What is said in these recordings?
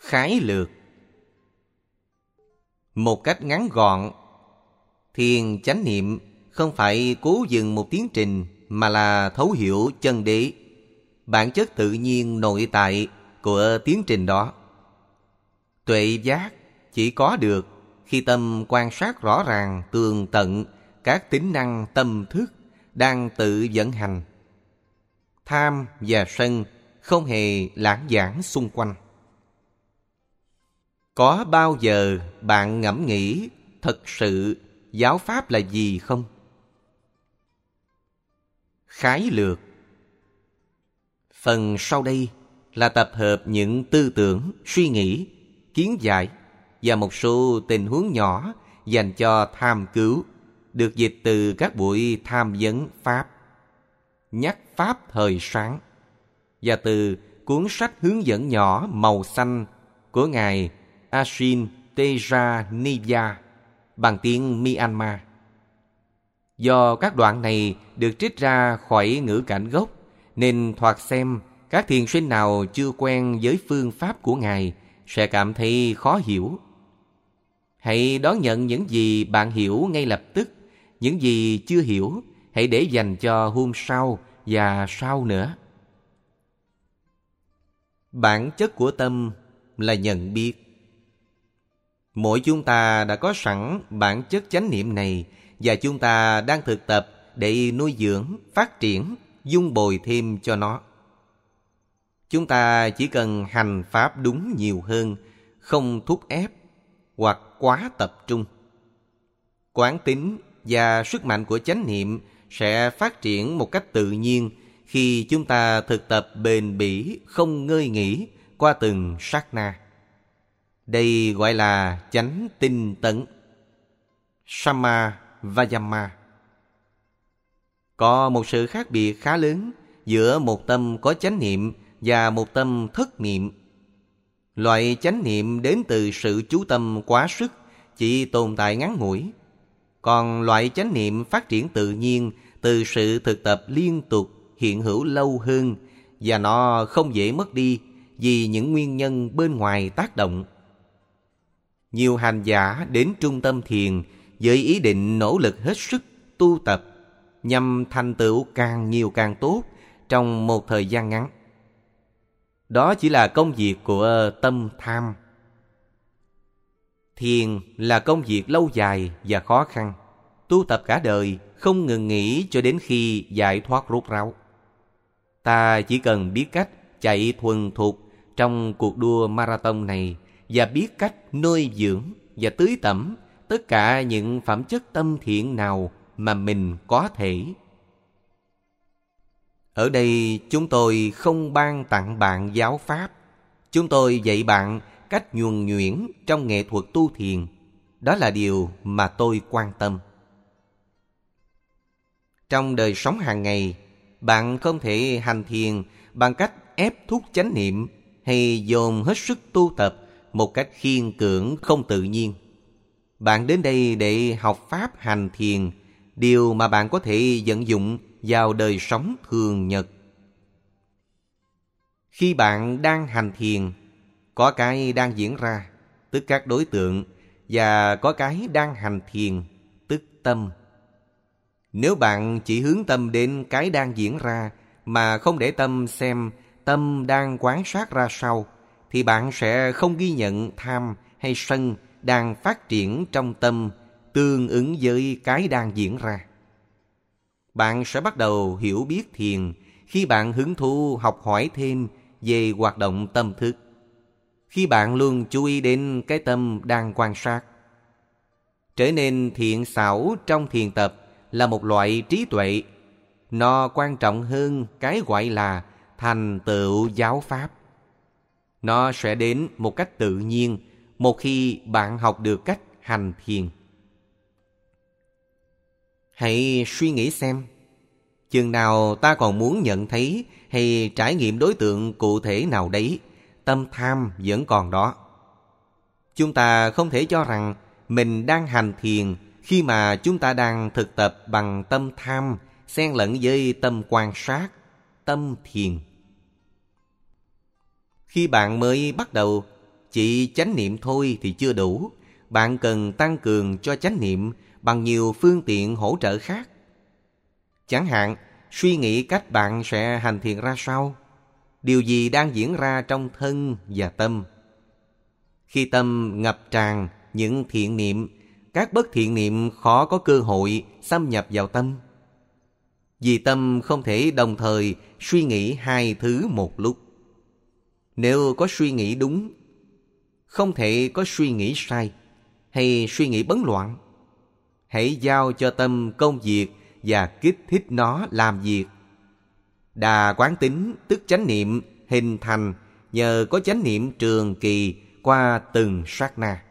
Khái lược. Một cách ngắn gọn, thiền chánh niệm không phải cố dừng một tiến trình, mà là thấu hiểu chân đế, bản chất tự nhiên nội tại của tiến trình đó. Tuệ giác chỉ có được khi tâm quan sát rõ ràng tường tận các tính năng tâm thức đang tự vận hành. Tham và sân không hề lãng vãng xung quanh. Có bao giờ bạn ngẫm nghĩ thật sự giáo pháp là gì không? Khái lược. Phần sau đây là tập hợp những tư tưởng, suy nghĩ, kiến giải và một số tình huống nhỏ dành cho tham cứu, được dịch từ các buổi tham vấn Pháp, nhắc Pháp thời sáng, và từ cuốn sách hướng dẫn nhỏ màu xanh của Ngài Ashin Tejaniya bằng tiếng Myanmar. Do các đoạn này được trích ra khỏi ngữ cảnh gốc, nên thoạt xem các thiền sinh nào chưa quen với phương pháp của Ngài sẽ cảm thấy khó hiểu. Hãy đón nhận những gì bạn hiểu ngay lập tức. Những gì chưa hiểu hãy để dành cho hôm sau và sau nữa. Bản chất của tâm là nhận biết. Mỗi chúng ta đã có sẵn bản chất chánh niệm này, và chúng ta đang thực tập để nuôi dưỡng, phát triển, dung bồi thêm cho nó. Chúng ta chỉ cần hành pháp đúng nhiều hơn, không thúc ép hoặc quá tập trung. Quán tính và sức mạnh của chánh niệm sẽ phát triển một cách tự nhiên khi chúng ta thực tập bền bỉ, không ngơi nghỉ qua từng sát na. Đây gọi là chánh tinh tấn, Samma Vayama. Có một sự khác biệt khá lớn giữa một tâm có chánh niệm và một tâm thất niệm. Loại chánh niệm đến từ sự chú tâm quá sức, chỉ tồn tại ngắn ngủi. Còn loại chánh niệm phát triển tự nhiên từ sự thực tập liên tục, hiện hữu lâu hơn, và nó không dễ mất đi vì những nguyên nhân bên ngoài tác động. Nhiều hành giả đến trung tâm thiền với ý định nỗ lực hết sức tu tập nhằm thành tựu càng nhiều càng tốt trong một thời gian ngắn. Đó chỉ là công việc của tâm tham. Thiền là công việc lâu dài và khó khăn, tu tập cả đời, không ngừng nghỉ cho đến khi giải thoát rốt ráo. Ta chỉ cần biết cách chạy thuần thục trong cuộc đua marathon này, và biết cách nuôi dưỡng và tưới tẩm tất cả những phẩm chất tâm thiện nào mà mình có thể. Ở đây chúng tôi không ban tặng bạn giáo pháp. Chúng tôi dạy bạn cách nhuần nhuyễn trong nghệ thuật tu thiền. Đó là điều mà tôi quan tâm. Trong đời sống hàng ngày, bạn không thể hành thiền bằng cách ép thúc chánh niệm hay dồn hết sức tu tập một cách khiên cưỡng không tự nhiên. Bạn đến đây để học pháp hành thiền, điều mà bạn có thể vận dụng vào đời sống thường nhật. Khi bạn đang hành thiền, có cái đang diễn ra, tức các đối tượng, và có cái đang hành thiền, tức tâm. Nếu bạn chỉ hướng tâm đến cái đang diễn ra mà không để tâm xem tâm đang quan sát ra sao, thì bạn sẽ không ghi nhận tham hay sân đang phát triển trong tâm tương ứng với cái đang diễn ra. Bạn sẽ bắt đầu hiểu biết thiền khi bạn hứng thú học hỏi thêm về hoạt động tâm thức, khi bạn luôn chú ý đến cái tâm đang quan sát. Trở nên thiện xảo trong thiền tập là một loại trí tuệ. Nó quan trọng hơn cái gọi là thành tựu giáo pháp. Nó sẽ đến một cách tự nhiên một khi bạn học được cách hành thiền. Hãy suy nghĩ xem, chừng nào ta còn muốn nhận thấy hay trải nghiệm đối tượng cụ thể nào đấy, tâm tham vẫn còn đó. Chúng ta không thể cho rằng mình đang hành thiền khi mà chúng ta đang thực tập bằng tâm tham xen lẫn với tâm quan sát, tâm thiền. Khi bạn mới bắt đầu, Chỉ chánh niệm thôi thì chưa đủ. Bạn cần tăng cường cho chánh niệm bằng nhiều phương tiện hỗ trợ khác. Chẳng hạn, suy nghĩ cách bạn sẽ hành thiền ra sao, điều gì đang diễn ra trong thân và tâm. Khi tâm ngập tràn những thiện niệm, các bất thiện niệm khó có cơ hội xâm nhập vào tâm. Vì tâm không thể đồng thời suy nghĩ hai thứ một lúc. Nếu có suy nghĩ đúng, không thể có suy nghĩ sai hay suy nghĩ bấn loạn. Hãy giao cho tâm công việc và kích thích nó làm việc. Đà quán tính tức chánh niệm hình thành nhờ có chánh niệm trường kỳ qua từng sát na.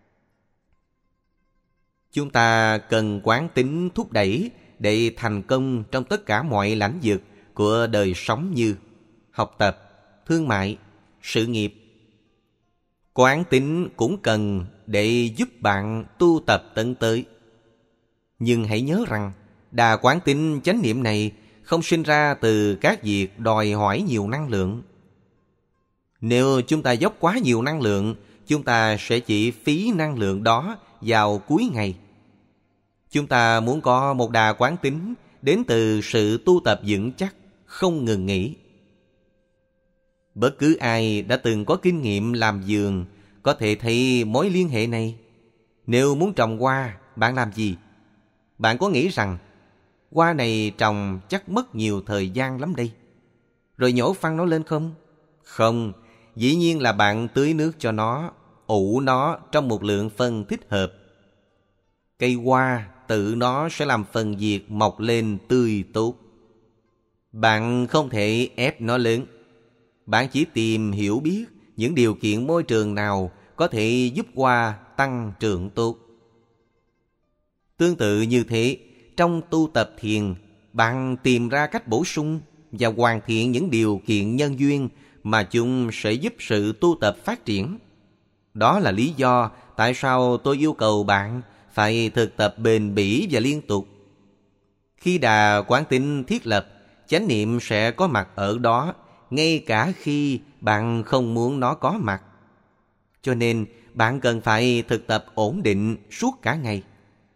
Chúng ta cần quán tính thúc đẩy để thành công trong tất cả mọi lãnh vực của đời sống như học tập, thương mại, sự nghiệp. Quán tính cũng cần để giúp bạn tu tập tấn tới. Nhưng hãy nhớ rằng, đà quán tính chánh niệm này không sinh ra từ các việc đòi hỏi nhiều năng lượng. Nếu chúng ta dốc quá nhiều năng lượng, chúng ta sẽ chỉ phí năng lượng đó vào cuối ngày. Chúng ta muốn có một đà quán tính đến từ sự tu tập vững chắc, không ngừng nghỉ. Bất cứ ai đã từng có kinh nghiệm làm vườn có thể thấy mối liên hệ này. Nếu muốn trồng hoa, bạn làm gì? Bạn có nghĩ rằng hoa này trồng chắc mất nhiều thời gian lắm đây, rồi nhổ phăng nó lên không? Không, dĩ nhiên là bạn tưới nước cho nó, ủ nó trong một lượng phân thích hợp. Cây hoa tự nó sẽ làm phần việc mọc lên tươi tốt. Bạn không thể ép nó lớn. Bạn chỉ tìm hiểu biết những điều kiện môi trường nào có thể giúp hoa tăng trưởng tốt. Tương tự như thế, trong tu tập thiền, bạn tìm ra cách bổ sung và hoàn thiện những điều kiện nhân duyên mà chúng sẽ giúp sự tu tập phát triển. Đó là lý do tại sao tôi yêu cầu bạn phải thực tập bền bỉ và liên tục. Khi đà quán tính thiết lập, chánh niệm sẽ có mặt ở đó ngay cả khi bạn không muốn nó có mặt. Cho nên bạn cần phải thực tập ổn định suốt cả ngày.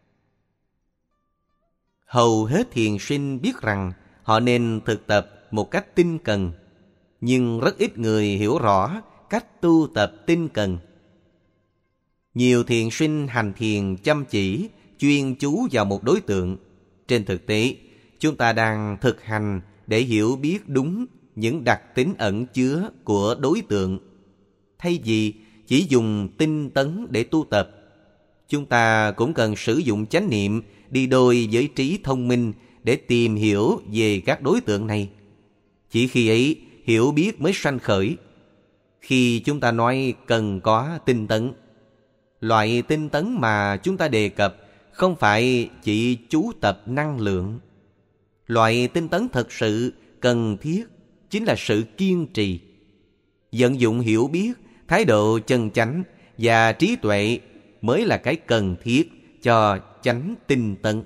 Hầu hết thiền sinh biết rằng họ nên thực tập một cách tinh cần, nhưng rất ít người hiểu rõ cách tu tập tinh cần. Nhiều thiền sinh hành thiền chăm chỉ, chuyên chú vào một đối tượng. Trên thực tế, chúng ta đang thực hành để hiểu biết đúng những đặc tính ẩn chứa của đối tượng. Thay vì chỉ dùng tinh tấn để tu tập, chúng ta cũng cần sử dụng chánh niệm đi đôi với trí thông minh để tìm hiểu về các đối tượng này. Chỉ khi ấy, hiểu biết mới sanh khởi. Khi chúng ta nói cần có tinh tấn, loại tinh tấn mà chúng ta đề cập không phải chỉ chú tập năng lượng. Loại tinh tấn thật sự cần thiết chính là sự kiên trì. Vận dụng hiểu biết, thái độ chân chánh và trí tuệ mới là cái cần thiết cho chánh tinh tấn.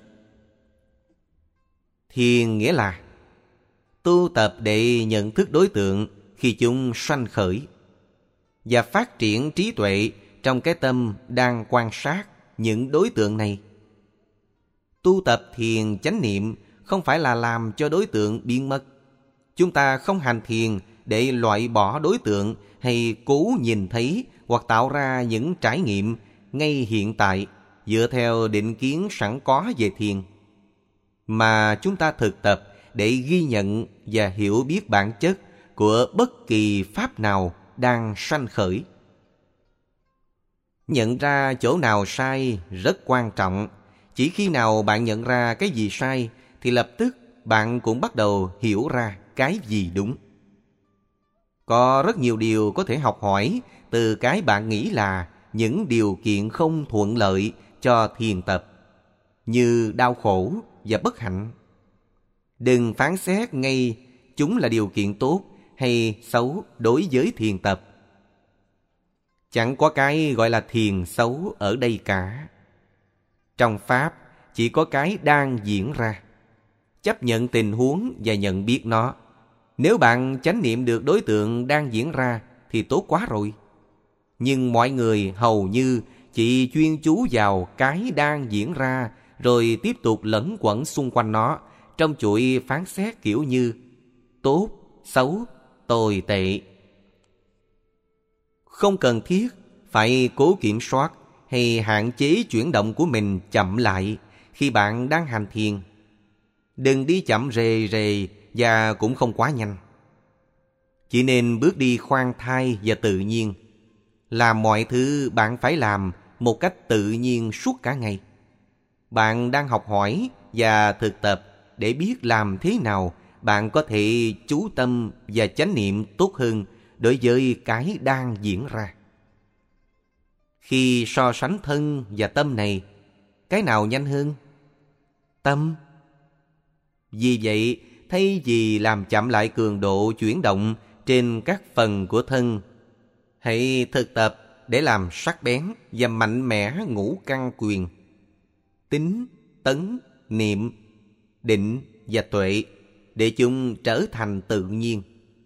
Thiền nghĩa là tu tập để nhận thức đối tượng khi chúng sanh khởi và phát triển trí tuệ trong cái tâm đang quan sát những đối tượng này. Tu tập thiền chánh niệm không phải là làm cho đối tượng biến mất. Chúng ta không hành thiền để loại bỏ đối tượng hay cố nhìn thấy hoặc tạo ra những trải nghiệm ngay hiện tại dựa theo định kiến sẵn có về thiền, mà chúng ta thực tập để ghi nhận và hiểu biết bản chất của bất kỳ pháp nào đang sanh khởi. Nhận ra chỗ nào sai rất quan trọng. Chỉ khi nào bạn nhận ra cái gì sai thì lập tức bạn cũng bắt đầu hiểu ra cái gì đúng. Có rất nhiều điều có thể học hỏi từ cái bạn nghĩ là những điều kiện không thuận lợi cho thiền tập, như đau khổ và bất hạnh. Đừng phán xét ngay chúng là điều kiện tốt hay xấu đối với thiền tập. Chẳng có cái gọi là thiền xấu ở đây cả. Trong Pháp chỉ có cái đang diễn ra. Chấp nhận tình huống và nhận biết nó. Nếu bạn chánh niệm được đối tượng đang diễn ra thì tốt quá rồi. Nhưng mọi người hầu như chỉ chuyên chú vào cái đang diễn ra, rồi tiếp tục lẫn quẩn xung quanh nó, trong chuỗi phán xét kiểu như tốt, xấu, tồi tệ. Không cần thiết phải cố kiểm soát hay hạn chế chuyển động của mình chậm lại khi bạn đang hành thiền. Đừng đi chậm rề rề và cũng không quá nhanh. Chỉ nên bước đi khoan thai và tự nhiên. Làm mọi thứ bạn phải làm một cách tự nhiên suốt cả ngày. Bạn đang học hỏi và thực tập để biết làm thế nào bạn có thể chú tâm và chánh niệm tốt hơn đối với cái đang diễn ra. Khi so sánh thân và tâm này, cái nào nhanh hơn? Tâm. Vì vậy, thay vì làm chậm lại cường độ chuyển động trên các phần của thân, hãy thực tập để làm sắc bén và mạnh mẽ ngũ căn quyền: tín, tấn, niệm, định và tuệ, để chúng trở thành tự nhiên.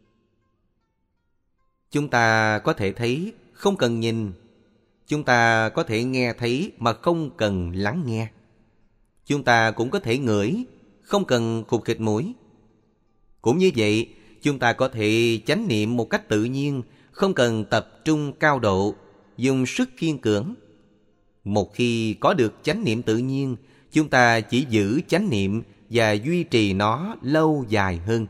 Chúng ta có thể thấy không cần nhìn. Chúng ta có thể nghe thấy mà không cần lắng nghe. Chúng ta cũng có thể ngửi, không cần khụt khịt mũi. Cũng như vậy, chúng ta có thể chánh niệm một cách tự nhiên, không cần tập trung cao độ, dùng sức kiên cưỡng. Một khi có được chánh niệm tự nhiên, chúng ta chỉ giữ chánh niệm và duy trì nó lâu dài hơn.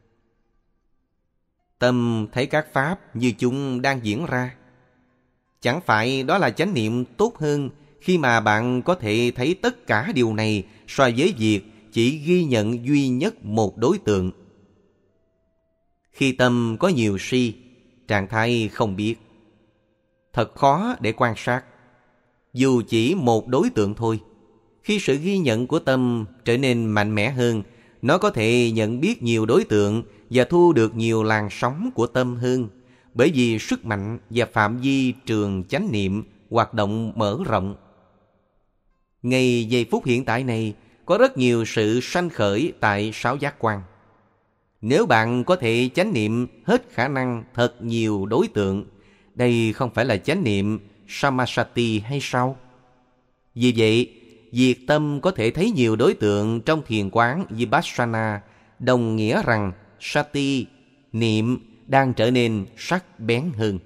Tâm thấy các pháp như chúng đang diễn ra. Chẳng phải đó là chánh niệm tốt hơn khi mà bạn có thể thấy tất cả điều này so với việc chỉ ghi nhận duy nhất một đối tượng. Khi tâm có nhiều si, trạng thái không biết, thật khó để quan sát. Dù chỉ một đối tượng thôi, khi sự ghi nhận của tâm trở nên mạnh mẽ hơn, nó có thể nhận biết nhiều đối tượng và thu được nhiều làn sóng của tâm hơn, bởi vì sức mạnh và phạm vi trường chánh niệm hoạt động mở rộng. Ngay giây phút hiện tại này, có rất nhiều sự sanh khởi tại sáu giác quan. Nếu bạn có thể chánh niệm hết khả năng thật nhiều đối tượng, đây không phải là chánh niệm Samasati hay sao? Vì vậy, việc tâm có thể thấy nhiều đối tượng trong thiền quán Vipassana đồng nghĩa rằng Sati, niệm, đang trở nên sắc bén hơn.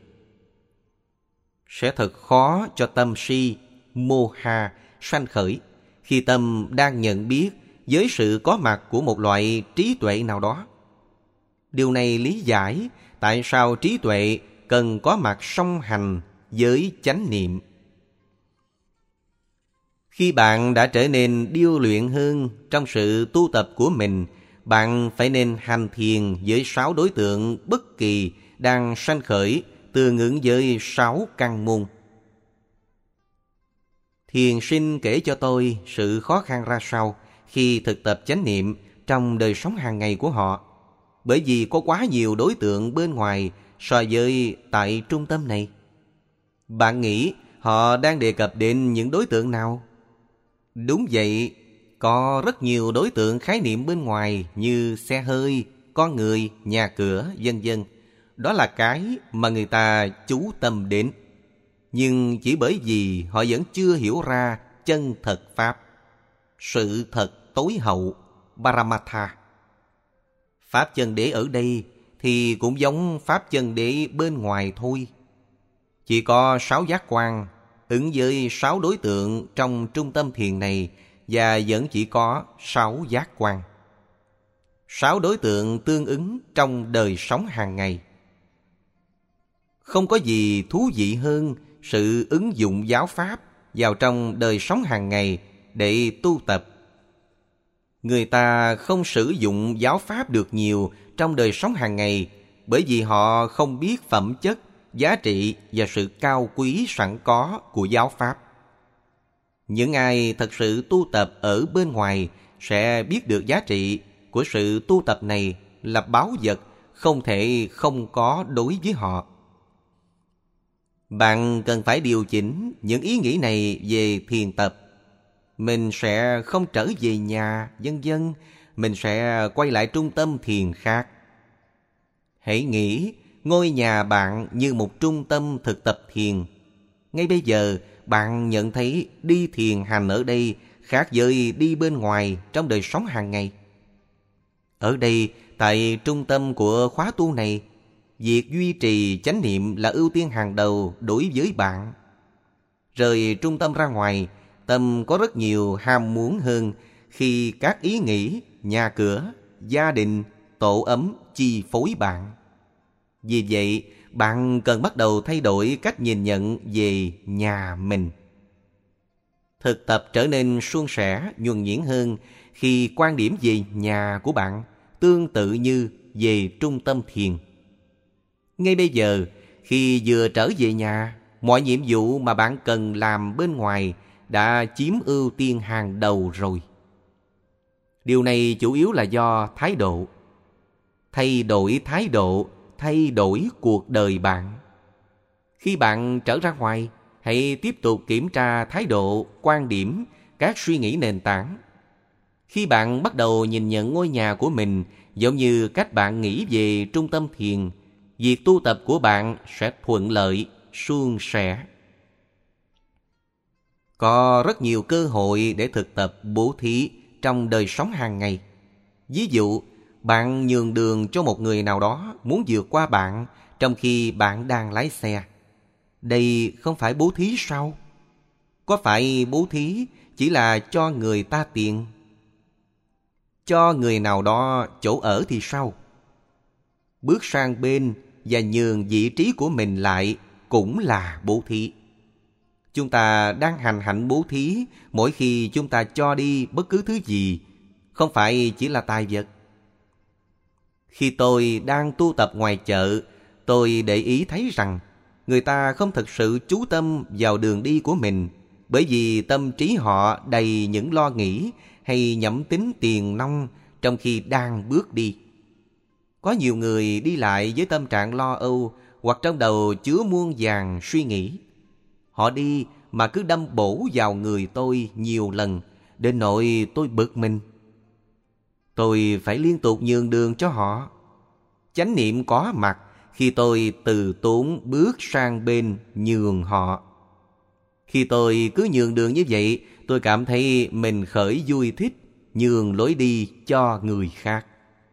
Sẽ thật khó cho tâm si, moha sanh khởi khi tâm đang nhận biết với sự có mặt của một loại trí tuệ nào đó. Điều này lý giải tại sao trí tuệ cần có mặt song hành với chánh niệm. Khi bạn đã trở nên điêu luyện hơn trong sự tu tập của mình, bạn phải nên hành thiền với 6 đối tượng bất kỳ đang sanh khởi tương ứng với 6 căn môn. Thiền sinh kể cho tôi sự khó khăn ra sao khi thực tập chánh niệm trong đời sống hàng ngày của họ, bởi vì có quá nhiều đối tượng bên ngoài so với tại trung tâm này. Bạn nghĩ họ đang đề cập đến những đối tượng nào? Đúng vậy, có rất nhiều đối tượng khái niệm bên ngoài như xe hơi, con người, nhà cửa, vân vân. Đó là cái mà người ta chú tâm đến. Nhưng chỉ bởi vì họ vẫn chưa hiểu ra chân thật Pháp, sự thật tối hậu, Paramatha. Pháp chân đế ở đây thì cũng giống Pháp chân đế bên ngoài thôi. Chỉ có 6 giác quan ứng với 6 đối tượng trong trung tâm thiền này, và vẫn chỉ có 6 giác quan. 6 đối tượng tương ứng trong đời sống hàng ngày. Không có gì thú vị hơn sự ứng dụng giáo pháp vào trong đời sống hàng ngày để tu tập. Người ta không sử dụng giáo pháp được nhiều trong đời sống hàng ngày bởi vì họ không biết phẩm chất, giá trị và sự cao quý sẵn có của giáo pháp. Những ai thật sự tu tập ở bên ngoài sẽ biết được giá trị của sự tu tập này là báu vật không thể không có đối với họ. Bạn cần phải điều chỉnh những ý nghĩ này về thiền tập. Mình sẽ không trở về nhà, vân vân. Mình sẽ quay lại trung tâm thiền khác. Hãy nghĩ ngôi nhà bạn như một trung tâm thực tập thiền. Ngay bây giờ, bạn nhận thấy đi thiền hành ở đây khác với đi bên ngoài trong đời sống hàng ngày. Ở đây, tại trung tâm của khóa tu này, việc duy trì chánh niệm là ưu tiên hàng đầu đối với bạn. Rời trung tâm ra ngoài, tâm có rất nhiều ham muốn hơn khi các ý nghĩ, nhà cửa, gia đình, tổ ấm chi phối bạn. Vì vậy, bạn cần bắt đầu thay đổi cách nhìn nhận về nhà mình. Thực tập trở nên suôn sẻ, nhuần nhuyễn hơn khi quan điểm về nhà của bạn tương tự như về trung tâm thiền. Ngay bây giờ, khi vừa trở về nhà, mọi nhiệm vụ mà bạn cần làm bên ngoài đã chiếm ưu tiên hàng đầu rồi. Điều này chủ yếu là do thái độ. Thay đổi thái độ, thay đổi cuộc đời bạn. Khi bạn trở ra ngoài, hãy tiếp tục kiểm tra thái độ, quan điểm, các suy nghĩ nền tảng. Khi bạn bắt đầu nhìn nhận ngôi nhà của mình giống như cách bạn nghĩ về trung tâm thiền, việc tu tập của bạn sẽ thuận lợi, suôn sẻ. Có rất nhiều cơ hội để thực tập bố thí trong đời sống hàng ngày. Ví dụ, bạn nhường đường cho một người nào đó muốn vượt qua bạn trong khi bạn đang lái xe. Đây không phải bố thí sao? Có phải bố thí chỉ là cho người ta tiền? Cho người nào đó chỗ ở thì sao? Bước sang bên và nhường vị trí của mình lại cũng là bố thí. Chúng ta đang hành hạnh bố thí mỗi khi chúng ta cho đi bất cứ thứ gì, không phải chỉ là tài vật. Khi tôi đang tu tập ngoài chợ, tôi để ý thấy rằng người ta không thực sự chú tâm vào đường đi của mình, bởi vì tâm trí họ đầy những lo nghĩ hay nhẩm tính tiền nong trong khi đang bước đi. Có nhiều người đi lại với tâm trạng lo âu hoặc trong đầu chứa muôn vàn suy nghĩ. Họ đi mà cứ đâm bổ vào người tôi nhiều lần, đến nỗi tôi bực mình. Tôi phải liên tục nhường đường cho họ. Chánh niệm có mặt khi tôi từ tốn bước sang bên nhường họ. Khi tôi cứ nhường đường như vậy, tôi cảm thấy mình khởi vui thích, nhường lối đi cho người khác.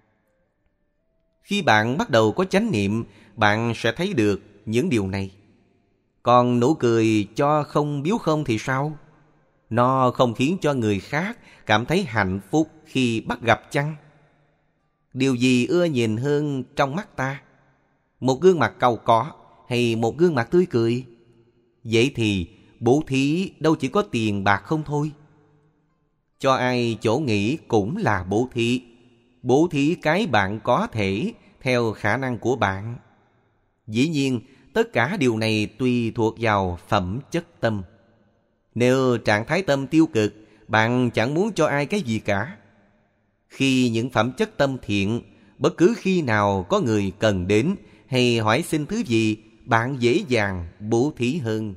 Khi bạn bắt đầu có chánh niệm, bạn sẽ thấy được những điều này. Còn nụ cười cho không biếu không thì sao? Nó không khiến cho người khác cảm thấy hạnh phúc khi bắt gặp chăng? Điều gì ưa nhìn hơn trong mắt ta? Một gương mặt cau có hay một gương mặt tươi cười? Vậy thì bố thí đâu chỉ có tiền bạc không thôi. Cho ai chỗ nghỉ cũng là bố thí. Bố thí cái bạn có thể theo khả năng của bạn. Dĩ nhiên, tất cả điều này tùy thuộc vào phẩm chất tâm. Nếu trạng thái tâm tiêu cực, bạn chẳng muốn cho ai cái gì cả. Khi những phẩm chất tâm thiện, bất cứ khi nào có người cần đến hay hỏi xin thứ gì, bạn dễ dàng bố thí hơn.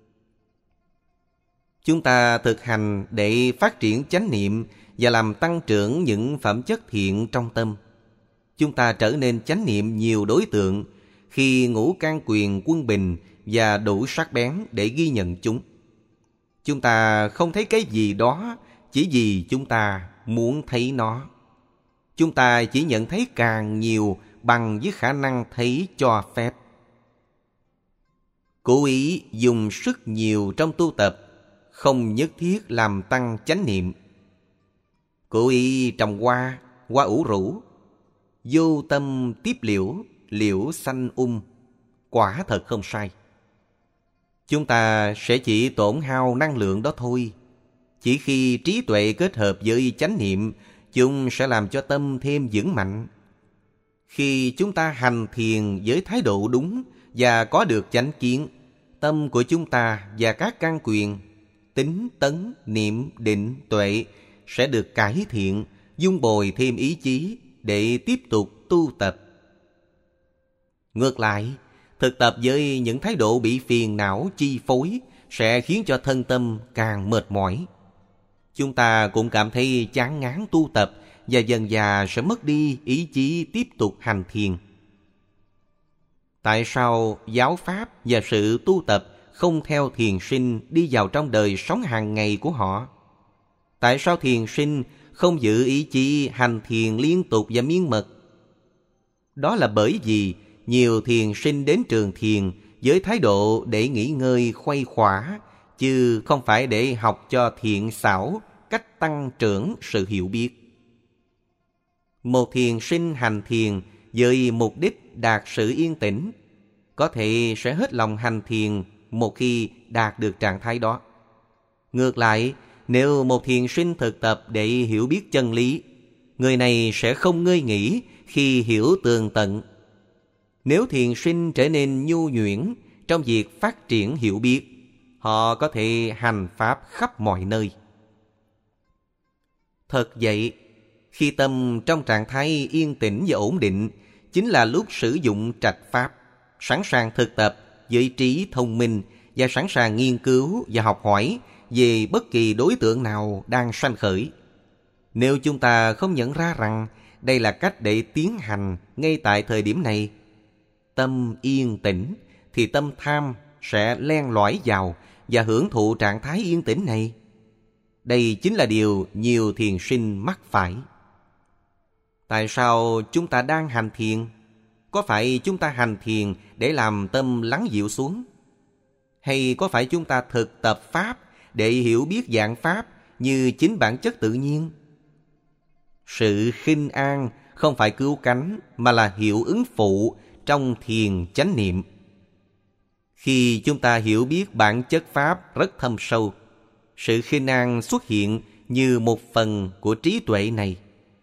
Chúng ta thực hành để phát triển chánh niệm và làm tăng trưởng những phẩm chất thiện trong tâm. Chúng ta trở nên chánh niệm nhiều đối tượng khi ngũ căn quyền quân bình và đủ sắc bén để ghi nhận chúng. Chúng ta không thấy cái gì đó chỉ vì chúng ta muốn thấy nó. Chúng ta chỉ nhận thấy càng nhiều bằng với khả năng thấy cho phép. Cố ý dùng sức nhiều trong tu tập không nhất thiết làm tăng chánh niệm. Cố ý trồng hoa ủ rũ, vô tâm tiếp liễu, liễu xanh quả thật không sai. Chúng ta sẽ chỉ tổn hao năng lượng đó thôi. Chỉ khi trí tuệ kết hợp với chánh niệm, chúng sẽ làm cho tâm thêm vững mạnh. Khi chúng ta hành thiền với thái độ đúng và có được chánh kiến, tâm của chúng ta và các căn quyền tính, tấn, niệm, định, tuệ sẽ được cải thiện, dung bồi thêm ý chí để tiếp tục tu tập. Ngược lại, thực tập với những thái độ bị phiền não chi phối sẽ khiến cho thân tâm càng mệt mỏi. Chúng ta cũng cảm thấy chán ngán tu tập và dần dà sẽ mất đi ý chí tiếp tục hành thiền. Tại sao giáo pháp và sự tu tập không theo thiền sinh đi vào trong đời sống hàng ngày của họ? Tại sao thiền sinh không giữ ý chí hành thiền liên tục và miên mật? Đó là bởi vì nhiều thiền sinh đến trường thiền với thái độ để nghỉ ngơi khuây khỏa, chứ không phải để học cho thiện xảo cách tăng trưởng sự hiểu biết. Một thiền sinh hành thiền với mục đích đạt sự yên tĩnh, có thể sẽ hết lòng hành thiền một khi đạt được trạng thái đó. Ngược lại, nếu một thiền sinh thực tập để hiểu biết chân lý, người này sẽ không ngơi nghỉ khi hiểu tường tận. Nếu thiền sinh trở nên nhu nhuyễn trong việc phát triển hiểu biết, họ có thể hành pháp khắp mọi nơi. Thật vậy, khi tâm trong trạng thái yên tĩnh và ổn định, chính là lúc sử dụng trạch pháp, sẵn sàng thực tập với trí thông minh và sẵn sàng nghiên cứu và học hỏi về bất kỳ đối tượng nào đang sanh khởi. Nếu chúng ta không nhận ra rằng đây là cách để tiến hành ngay tại thời điểm này, tâm yên tĩnh, thì tâm tham sẽ len lỏi vào và hưởng thụ trạng thái yên tĩnh này. Đây chính là điều nhiều thiền sinh mắc phải. Tại sao chúng ta đang hành thiền? Có phải chúng ta hành thiền để làm tâm lắng dịu xuống? Hay có phải chúng ta thực tập pháp để hiểu biết dạng pháp như chính bản chất tự nhiên? Sự khinh an không phải cứu cánh, mà là hiệu ứng phụ trong thiền chánh niệm. Khi chúng ta hiểu biết bản chất pháp rất thâm sâu, sự khinh an xuất hiện như một phần của trí tuệ này.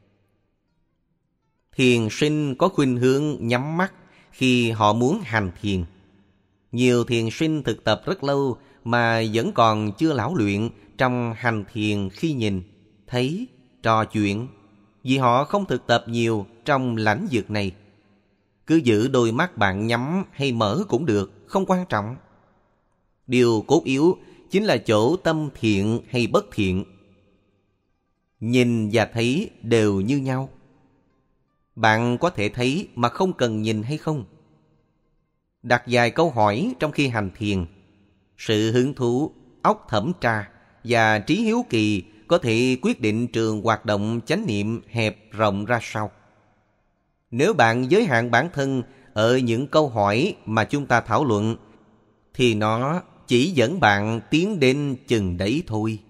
Thiền sinh có khuynh hướng nhắm mắt khi họ muốn hành thiền. Nhiều thiền sinh thực tập rất lâu mà vẫn còn chưa lão luyện trong hành thiền khi nhìn, thấy, trò chuyện, vì họ không thực tập nhiều trong lãnh vực này. Cứ giữ đôi mắt bạn nhắm hay mở cũng được, không quan trọng. Điều cốt yếu chính là chỗ tâm thiện hay bất thiện. Nhìn và thấy đều như nhau. Bạn có thể thấy mà không cần nhìn hay không? Đặt vài câu hỏi trong khi hành thiền. Sự hứng thú, óc thẩm tra và trí hiếu kỳ có thể quyết định trường hoạt động chánh niệm hẹp rộng ra sao. Nếu bạn giới hạn bản thân ở những câu hỏi mà chúng ta thảo luận, thì nó chỉ dẫn bạn tiến đến chừng đấy thôi.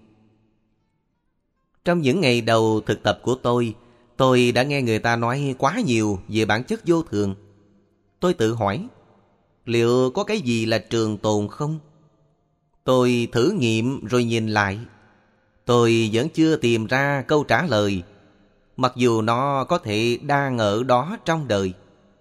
Trong những ngày đầu thực tập của tôi đã nghe người ta nói quá nhiều về bản chất vô thường. Tôi tự hỏi, liệu có cái gì là trường tồn không? Tôi thử nghiệm rồi nhìn lại. Tôi vẫn chưa tìm ra câu trả lời, mặc dù nó có thể đang ở đó trong đời.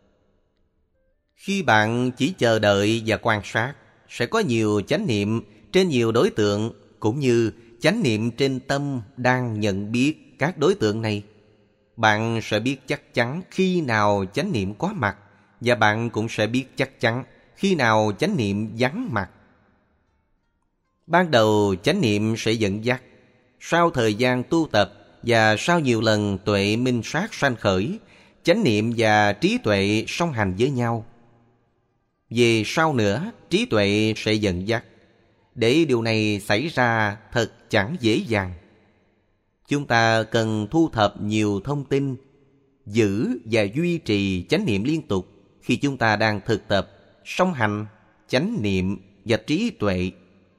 Khi bạn chỉ chờ đợi và quan sát, sẽ có nhiều chánh niệm trên nhiều đối tượng, cũng như chánh niệm trên tâm đang nhận biết các đối tượng này. Bạn sẽ biết chắc chắn khi nào chánh niệm có mặt, và bạn cũng sẽ biết chắc chắn khi nào chánh niệm vắng mặt. Ban đầu chánh niệm sẽ dẫn dắt. Sau thời gian tu tập và sau nhiều lần tuệ minh sát sanh khởi, chánh niệm và trí tuệ song hành với nhau. Về sau nữa, trí tuệ sẽ dẫn dắt. Để điều này xảy ra thật chẳng dễ dàng. Chúng ta cần thu thập nhiều thông tin, giữ và duy trì chánh niệm liên tục khi chúng ta đang thực tập song hành, chánh niệm và trí tuệ.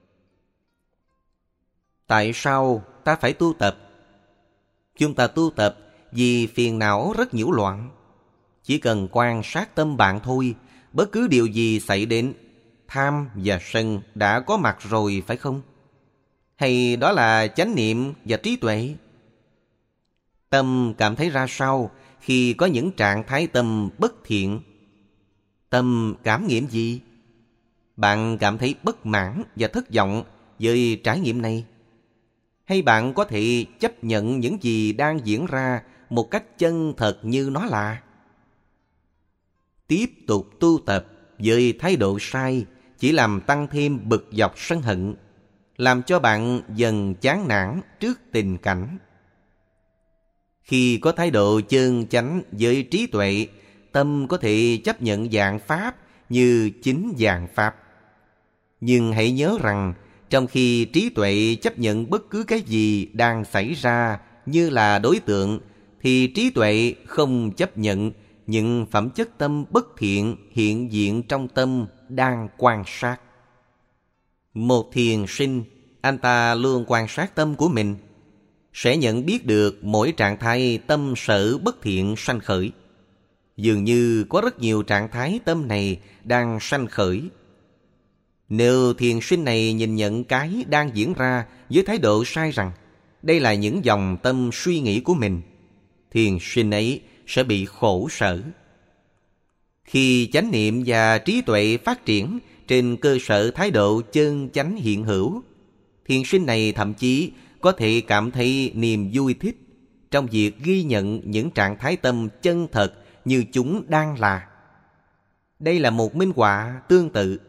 Tại sao ta phải tu tập? Chúng ta tu tập vì phiền não rất nhiễu loạn. Chỉ cần quan sát tâm bạn thôi, bất cứ điều gì xảy đến, tham và sân đã có mặt rồi phải không? Hay đó là chánh niệm và trí tuệ? Tâm cảm thấy ra sao khi có những trạng thái tâm bất thiện? Tâm cảm nghiệm gì? Bạn cảm thấy bất mãn và thất vọng với trải nghiệm này? Hay bạn có thể chấp nhận những gì đang diễn ra một cách chân thật như nó là? Tiếp tục tu tập với thái độ sai chỉ làm tăng thêm bực dọc sân hận, làm cho bạn dần chán nản trước tình cảnh. Khi có thái độ chân chánh với trí tuệ, tâm có thể chấp nhận dạng pháp như chính dạng Pháp. Nhưng hãy nhớ rằng, trong khi trí tuệ chấp nhận bất cứ cái gì đang xảy ra như là đối tượng, thì trí tuệ không chấp nhận những phẩm chất tâm bất thiện hiện diện trong tâm đang quan sát. Một thiền sinh, anh ta luôn quan sát tâm của mình, sẽ nhận biết được mỗi trạng thái tâm sở bất thiện sanh khởi. Dường như có rất nhiều trạng thái tâm này đang sanh khởi. Nếu thiền sinh này nhìn nhận cái đang diễn ra với thái độ sai rằng đây là những dòng tâm suy nghĩ của mình, thiền sinh ấy sẽ bị khổ sở. Khi chánh niệm và trí tuệ phát triển trên cơ sở thái độ chân chánh hiện hữu, thiền sinh này thậm chí có thể cảm thấy niềm vui thích trong việc ghi nhận những trạng thái tâm chân thật như chúng đang là. Đây là một minh họa tương tự.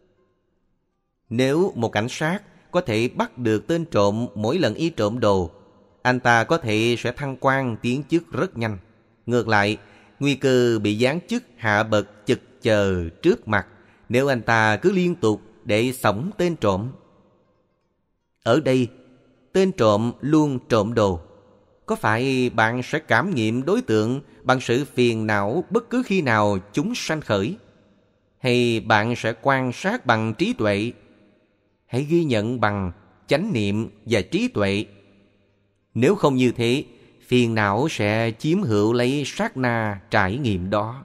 Nếu một cảnh sát có thể bắt được tên trộm mỗi lần y trộm đồ, anh ta có thể sẽ thăng quan tiến chức rất nhanh. Ngược lại, nguy cơ bị giáng chức hạ bậc chực chờ trước mặt nếu anh ta cứ liên tục để xổng tên trộm. Ở đây, tên trộm luôn trộm đồ. Có phải bạn sẽ cảm nghiệm đối tượng bằng sự phiền não bất cứ khi nào chúng sanh khởi? Hay bạn sẽ quan sát bằng trí tuệ? Hãy ghi nhận bằng chánh niệm và trí tuệ. Nếu không như thế, phiền não sẽ chiếm hữu lấy sát na trải nghiệm đó.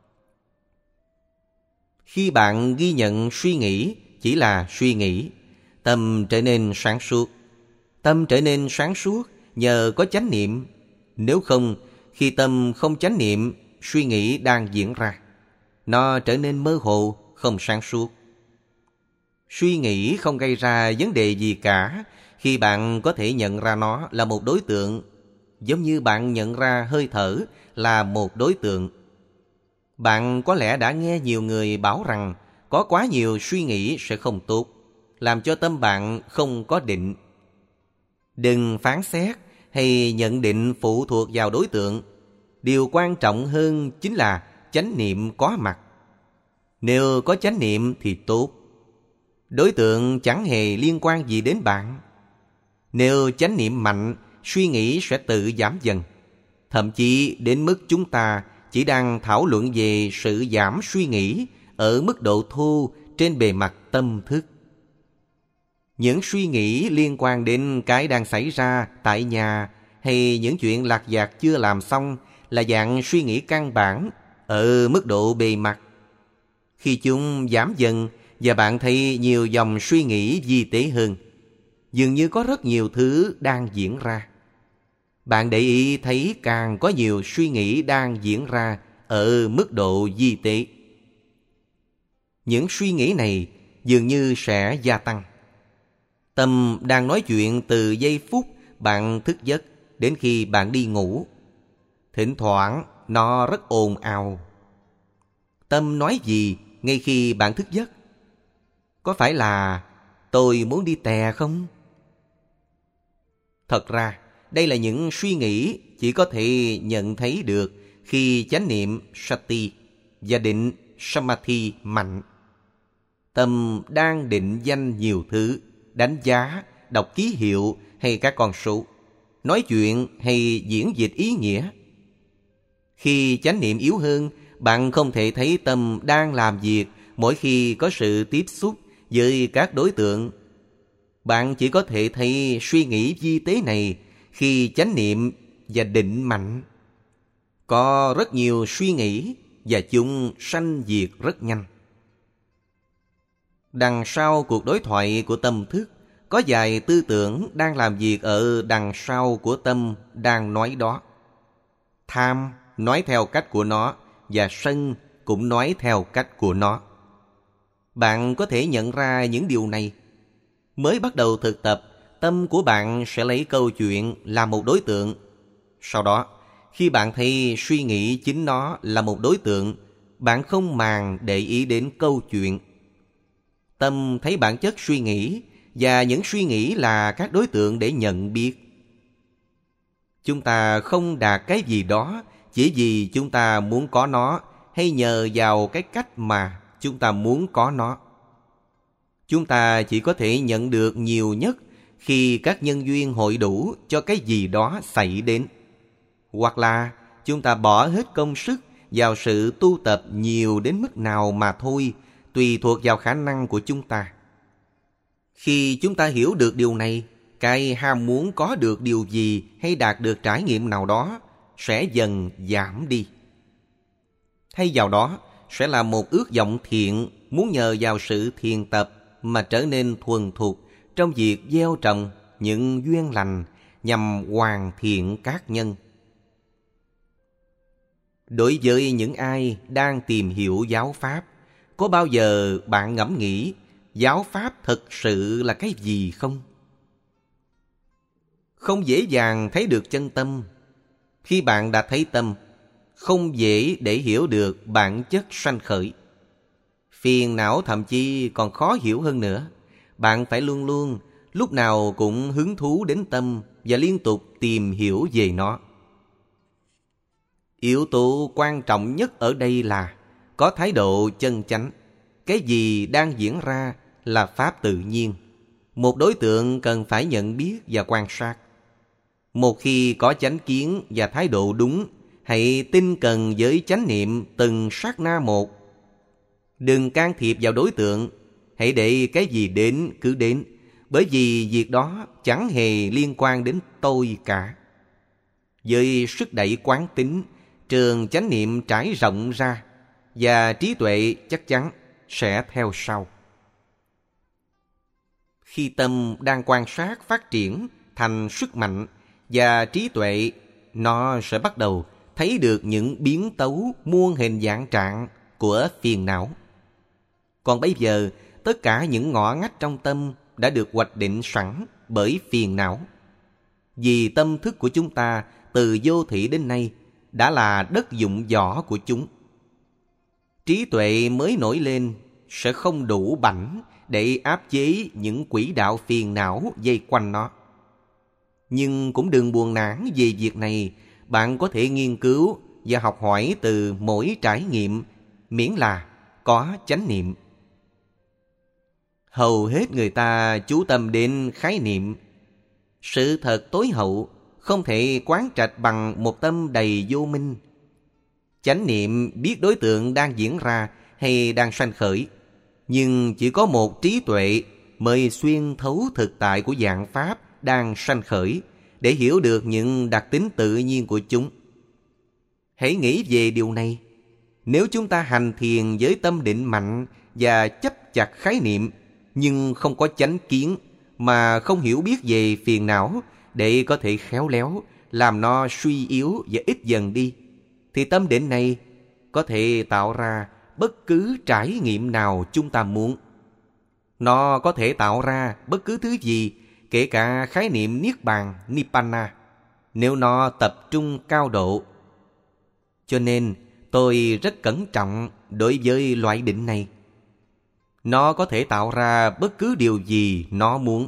Khi bạn ghi nhận suy nghĩ chỉ là suy nghĩ, tâm trở nên sáng suốt. Tâm trở nên sáng suốt nhờ có chánh niệm. Nếu không, khi tâm không chánh niệm, suy nghĩ đang diễn ra, nó trở nên mơ hồ, không sáng suốt. Suy nghĩ không gây ra vấn đề gì cả khi bạn có thể nhận ra nó là một đối tượng, giống như bạn nhận ra hơi thở là một đối tượng. Bạn có lẽ đã nghe nhiều người bảo rằng có quá nhiều suy nghĩ sẽ không tốt, làm cho tâm bạn không có định. Đừng phán xét hay nhận định phụ thuộc vào đối tượng. Điều quan trọng hơn chính là chánh niệm có mặt. Nếu có chánh niệm thì tốt. Đối tượng chẳng hề liên quan gì đến bạn. Nếu chánh niệm mạnh, suy nghĩ sẽ tự giảm dần. Thậm chí đến mức chúng ta chỉ đang thảo luận về sự giảm suy nghĩ ở mức độ thô trên bề mặt tâm thức. Những suy nghĩ liên quan đến cái đang xảy ra tại nhà hay những chuyện lặt vặt chưa làm xong là dạng suy nghĩ căn bản ở mức độ bề mặt. Khi chúng giảm dần và bạn thấy nhiều dòng suy nghĩ vi tế hơn, dường như có rất nhiều thứ đang diễn ra. Bạn để ý thấy càng có nhiều suy nghĩ đang diễn ra ở mức độ vi tế. Những suy nghĩ này dường như sẽ gia tăng. Tâm đang nói chuyện từ giây phút bạn thức giấc đến khi bạn đi ngủ. Thỉnh thoảng nó rất ồn ào. Tâm nói gì ngay khi bạn thức giấc? Có phải là tôi muốn đi tè không? Thật ra, đây là những suy nghĩ chỉ có thể nhận thấy được khi chánh niệm Sati và định Samadhi mạnh. Tâm đang định danh nhiều thứ, đánh giá, đọc ký hiệu hay các con số, nói chuyện hay diễn dịch ý nghĩa. Khi chánh niệm yếu hơn, bạn không thể thấy tâm đang làm việc mỗi khi có sự tiếp xúc với các đối tượng. Bạn chỉ có thể thấy suy nghĩ vi tế này khi chánh niệm và định mạnh. Có rất nhiều suy nghĩ và chúng sanh diệt rất nhanh. Đằng sau cuộc đối thoại của tâm thức, có vài tư tưởng đang làm việc ở đằng sau của tâm đang nói đó. Tham nói theo cách của nó và sân cũng nói theo cách của nó. Bạn có thể nhận ra những điều này. Mới bắt đầu thực tập, tâm của bạn sẽ lấy câu chuyện là một đối tượng. Sau đó, khi bạn thấy suy nghĩ chính nó là một đối tượng, bạn không màng để ý đến câu chuyện. Tâm thấy bản chất suy nghĩ và những suy nghĩ là các đối tượng để nhận biết. Chúng ta không đạt cái gì đó chỉ vì chúng ta muốn có nó hay nhờ vào cái cách mà chúng ta muốn có nó. Chúng ta chỉ có thể nhận được nhiều nhất khi các nhân duyên hội đủ cho cái gì đó xảy đến. Hoặc là chúng ta bỏ hết công sức vào sự tu tập nhiều đến mức nào mà thôi, tùy thuộc vào khả năng của chúng ta. Khi chúng ta hiểu được điều này, cái ham muốn có được điều gì hay đạt được trải nghiệm nào đó sẽ dần giảm đi. Thay vào đó sẽ là một ước vọng thiện, muốn nhờ vào sự thiền tập mà trở nên thuần thục trong việc gieo trồng những duyên lành nhằm hoàn thiện các nhân. Đối với những ai đang tìm hiểu giáo Pháp, có bao giờ bạn ngẫm nghĩ giáo Pháp thực sự là cái gì không? Không dễ dàng thấy được chân tâm. Khi bạn đã thấy tâm, không dễ để hiểu được bản chất sanh khởi. Phiền não thậm chí còn khó hiểu hơn nữa. Bạn phải luôn luôn, lúc nào cũng hứng thú đến tâm và liên tục tìm hiểu về nó. Yếu tố quan trọng nhất ở đây là có thái độ chân chánh. Cái gì đang diễn ra là pháp tự nhiên. Một đối tượng cần phải nhận biết và quan sát. Một khi có chánh kiến và thái độ đúng, hãy tinh cần với chánh niệm từng sát na một. Đừng can thiệp vào đối tượng, hãy để cái gì đến cứ đến, bởi vì việc đó chẳng hề liên quan đến tôi cả. Với sức đẩy quán tính, trường chánh niệm trải rộng ra, và trí tuệ chắc chắn sẽ theo sau. Khi tâm đang quan sát phát triển thành sức mạnh và trí tuệ, nó sẽ bắt đầu thấy được những biến tấu muôn hình vạn trạng của phiền não. Còn bây giờ, tất cả những ngõ ngách trong tâm đã được hoạch định sẵn bởi phiền não. Vì tâm thức của chúng ta từ vô thủy đến nay đã là đất dụng võ của chúng. Trí tuệ mới nổi lên sẽ không đủ bảnh để áp chế những quỹ đạo phiền não dây quanh nó. Nhưng cũng đừng buồn nản về việc này. Bạn có thể nghiên cứu và học hỏi từ mỗi trải nghiệm, miễn là có chánh niệm. Hầu hết người ta chú tâm đến khái niệm. Sự thật tối hậu không thể quán trạch bằng một tâm đầy vô minh. Chánh niệm biết đối tượng đang diễn ra hay đang sanh khởi, nhưng chỉ có một trí tuệ mới xuyên thấu thực tại của dạng Pháp đang sanh khởi để hiểu được những đặc tính tự nhiên của chúng. Hãy nghĩ về điều này. Nếu chúng ta hành thiền với tâm định mạnh và chấp chặt khái niệm, nhưng không có chánh kiến mà không hiểu biết về phiền não để có thể khéo léo làm nó suy yếu và ít dần đi, thì tâm định này có thể tạo ra bất cứ trải nghiệm nào chúng ta muốn. Nó có thể tạo ra bất cứ thứ gì, kể cả khái niệm Niết Bàn, Nibbana, nếu nó tập trung cao độ. Cho nên tôi rất cẩn trọng đối với loại định này. Nó có thể tạo ra bất cứ điều gì nó muốn.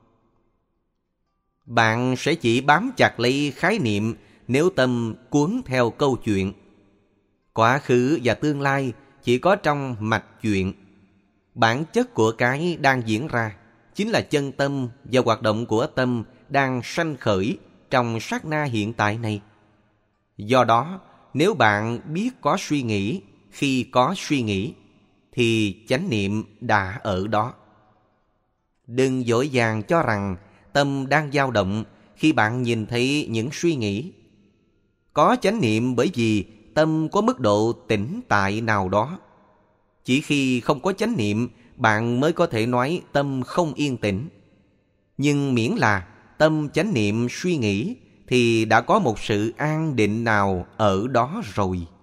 Bạn sẽ chỉ bám chặt lấy khái niệm nếu tâm cuốn theo câu chuyện. Quá khứ và tương lai chỉ có trong mạch chuyện. Bản chất của cái đang diễn ra chính là chân tâm và hoạt động của tâm đang sanh khởi trong sát na hiện tại này. Do đó, nếu bạn biết có suy nghĩ khi có suy nghĩ, thì chánh niệm đã ở đó. Đừng vội vàng cho rằng tâm đang dao động khi bạn nhìn thấy những suy nghĩ. Có chánh niệm bởi vì tâm có mức độ tĩnh tại nào đó. Chỉ khi không có chánh niệm, bạn mới có thể nói tâm không yên tĩnh. Nhưng miễn là tâm chánh niệm suy nghĩ, thì đã có một sự an định nào ở đó rồi.